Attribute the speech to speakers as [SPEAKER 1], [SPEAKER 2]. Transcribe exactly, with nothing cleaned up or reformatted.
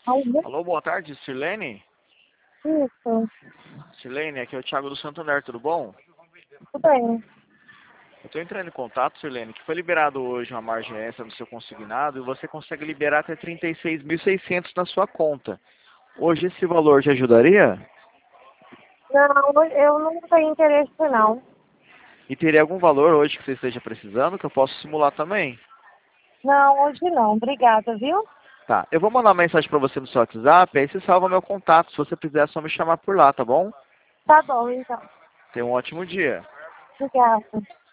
[SPEAKER 1] Alô?
[SPEAKER 2] Alô, boa tarde, Sirlene?
[SPEAKER 1] Isso,
[SPEAKER 2] Sirlene, aqui é o Thiago do Santander, tudo bom?
[SPEAKER 1] tudo bem.
[SPEAKER 2] Eu estou entrando em contato, Sirlene, que foi liberado hoje uma margem extra no seu consignado e você consegue liberar até trinta e seis mil e seiscentos na sua conta. Hoje esse valor te ajudaria?
[SPEAKER 1] Não, eu não tenho interesse não.
[SPEAKER 2] E teria algum valor hoje que você esteja precisando que eu posso simular também?
[SPEAKER 1] Não, hoje não. Obrigada, viu?
[SPEAKER 2] Tá, eu vou mandar uma mensagem para você no seu WhatsApp, aí você salva meu contato. Se você quiser, é só me chamar por lá, tá bom?
[SPEAKER 1] Tá bom, então.
[SPEAKER 2] Tenha um ótimo dia.
[SPEAKER 1] Obrigada.